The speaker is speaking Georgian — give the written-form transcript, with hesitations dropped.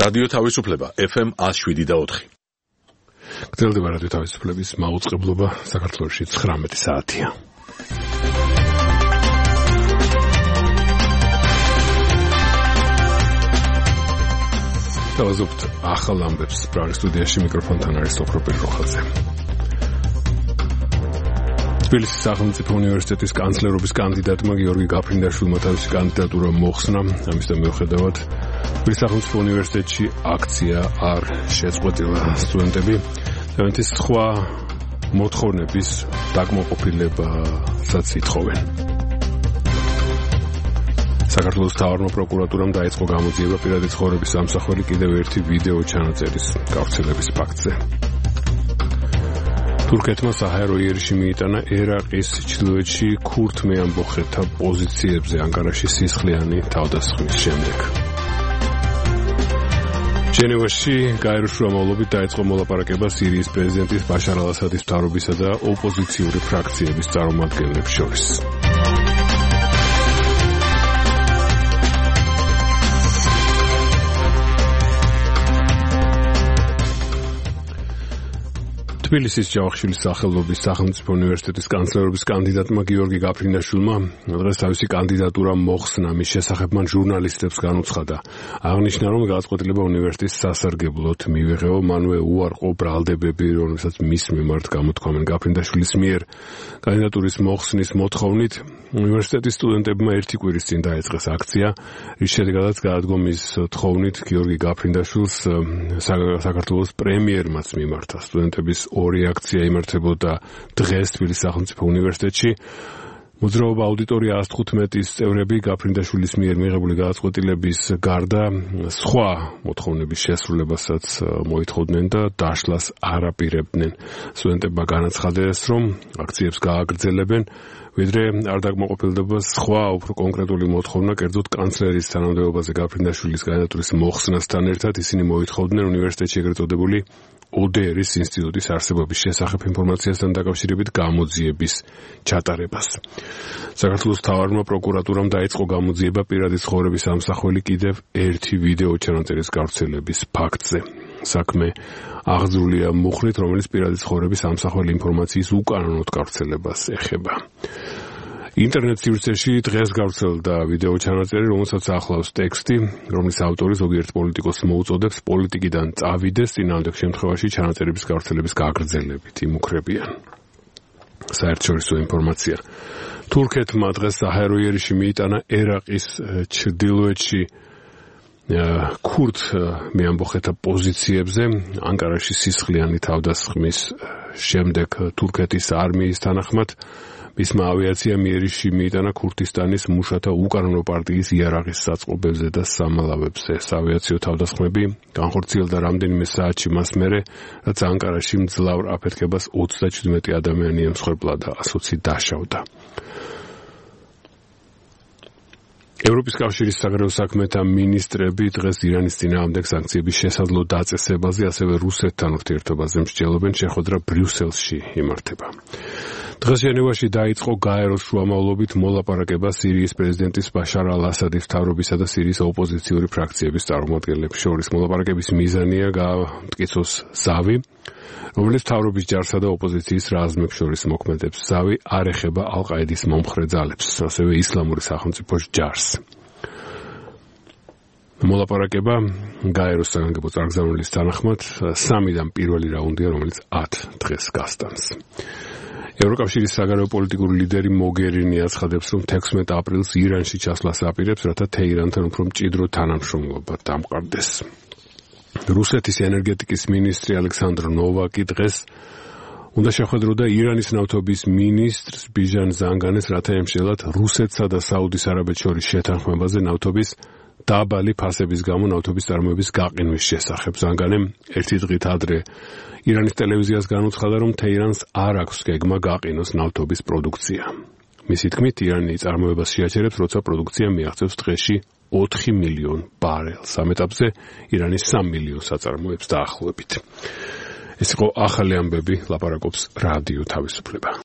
რადიო თავისუფლება FM 107.4. გრძელდება რადიო თავისუფლების მაუწყებლობა საქართველოში 19 საათია. დავაზობთ ახალ ამბებს პრაღის სტუდიაში მიკროფონთან არის ოქროპირი როხაძე. თბილისის სახელმწიფო უნივერსიტეტის კანცლერობის კანდიდატმა გიორგი გაფრინდაშვილმა თავისი კანდიდატურა მოხსნა. ამის მიუხედავად თბილისის სახელმწიფო უნივერსიტეტში აქცია არ შეწყვეტილა. სტუდენტები თავიანთი სხვა მოთხოვნების დაკმაყოფილებასაც ითხოვენ. საქართველოს მთავარმა პროკურატურამ დაიწყო გამოძიება პირადი ცხოვრების ამსახველი კიდევ ერთი ვიდეო ჩანაწერის გავრცელების ფაქტზე. თურქეთმა საჰაერო იერიში მიიტანა ერაყის ჩრდილოეთში ქურთ მეამბოხეთა პოზიციებზე ანკარაში სისხლიანი თავდასხმის შემდეგ. ჟენევაში გაეროს შუამავლობით დაიწყო მოლაპარაკება სირიის პრეზიდენტის ბაშარ ალ-ასადის მთავრობისა და ოპოზიციური ფრაქციების წარმომადგენლებს შორის. თბილისის ჯავახიშვილის სახელობის სახელმწიფო უნივერსიტეტის კანცლერობის კანდიდატმა გიორგი გაფრინდაშვილმა დღეს თავისი კანდიდატურა მოხსნა. მის შესახებ მან ჟურნალისტებს განუცხადა. აღნიშნა, რომ გადაწყვეტილება უნივერსიტეტის სასარგებლოდ მივიღეო, მანვე უარყო ბრალდებები, რომელსაც მის მიმართ გამოთქვამენ. გაფრინდაშვილის მიერ კანდიდატურის მოხსნის მოთხოვნით უნივერსიტეტის სტუდენტებმა ერთი კვირის წინ დაიწყეს აქცია, რის შედეგადაც გადადგომის თხოვნით გიორგი გაფრინდაშვილს საქართველოს პრემიერმაც მიმართა. სტუდენტების ორი აქცია იმართებოდა დღეს თბილისის სახელმწიფო უნივერსიტეტში. მოძრაობა აუდიტორია 115-ის წევრები გაფრინდაშვილის მიერ მიღებული გადაწყვეტილების გარდა სხვა მოთხოვნების შესრულებასაც მოითხოვდნენ და დაშლას არ აპირებდნენ. სტუდენტებმა განაცხადეს, რომ აქციებს გააგრძელებენ, ვიდრე არ დაკმაყოფილდება სხვა უფრო კონკრეტული მოთხოვნა, კერძოდ კანცლერის თანამდებობაზე გაფრინდაშვილის კანდიდატურის მოხსნასთან ერთად ისინი მოითხოვდნენ უნივერსიტეტში ეგრეთ წოდებული ODR-ის ინსტიტუტის არსებობის შესახებ ინფორმაციასთან დაკავშირებით გამოძიების ჩატარებას. საქართველოს მთავარმა პროკურატურამ დაიწყო გამოძიება პირადი ცხოვრების ამსახველი კიდევ ერთი ვიდეო ჩანაწერის გავრცელების ფაქტზე. საქმე აღძრულია მუხლით, რომელიც პირადი ცხოვრების ამსახველი ინფორმაციის უკანონოდ გავრცელებას ეხება. ინტერნეტ სივრცეში დღეს გავრცელდა ვიდეო ჩანაწერი, რომელსაც ახლავს ტექსტი, რომლის ავტორი ზოგიერთ პოლიტიკოსს მოუწოდებს პოლიტიკიდან წავიდეს, წინააღმდეგ შემთხვევაში ჩანაწერების გავრცელების გაგრძელებით იმუქრებიან. საერთაშორისო ინფორმაცია. თურქეთმა დღეს საჰაერო იერიში მიიტანა ერაყის ჩრდილოეთში ქურთ მეამბოხეთა პოზიციებზე ანკარაში სისხლიანი თავდასხმის შემდეგ თურქეთის არმიის თანახმად მისმა ავიაციამ იერიში მიიტანა ქურთისტანის მუშათა უკანონო პარტიის იარაღის საწყობებზე და სამალავებზე. ავიაციო თავდასხმები განხორციელდა რამდენიმე საათში მას მერე, რაც ანკარაში მძლავრ აფეთქებას 37 ადამიანი ემსხვერპლა და 120 დაშავდა. ევროპის კავშირის საგარეო საქმეთა მინისტრები დღეს ირანის წინააღმდეგ სანქციების შესაძლო დაწესებაზე, ასევე რუსეთთან ურთიერთობაზე მსჯელობენ. შეხვედრა ბრიუსელში იმართება. დღეს ჟენევაში დაიწყო გაეროს შუამავლობით მოლაპარაკება სირიის პრეზიდენტის ბაშარ ალ-ასადის მთავრობისა და სირიის ოპოზიციური ფრაქციების წარმომადგენლებს შორის. მოლაპარაკების მიზანია გამტკიცოს ზავი, რომელიც მთავრობის ჯარსა და ოპოზიციის რაზმებს შორის მოქმედებს. ზავი არ ეხება ალ-ყაიდის მომხრე ძალებს, ასევე ისლამური სახელმწიფოს ჯარს. მოლაპარაკება გაეროს საგანგებო წარგზავნილის თანახმად სამიდან პირველი რაუნდია, რომელიც 10 დღეს გასტანს. ევროკავშირის საგარეო პოლიტიკური ლიდერი მოგერინი აცხადებს, რომ 16 აპრილს ირანში ჩასვლას აპირებს, რათა თეირანთან უფრო მჭიდრო თანამშრომლობა დამყარდეს. რუსეთის ენერგეტიკის მინისტრი ალექსანდრ ნოვაკი დღეს უნდა შეხვედროდა ირანის ნავთობის მინისტრს ბიჟან ზანგანეს, რათა ემსჯელათ რუსეთსა და საუდის არაბეთს შორის შეთანხმებაზე ნავთობის დაბალი ფასების გამო ნავთობის წარმოების გაყინვის შესახებ. ზანგანემ ერთი დღით ადრე ირანის ტელევიზიას განუცხადა, რომ თეირანს არ აქვს გეგმა გაყინოს ნავთობის პროდუქცია. მისი თქმით, ირანი წარმოებას შეაჩერებს, როცა პროდუქცია მიაღწევს დღეში 4 მილიონ ბარელს. ამ ეტაპზე ირანი 3 მილიონს აწარმოებს დაახლოებით. ეს იყო ახალი ამბები, ლაპარაკობს რადიო თავისუფლება.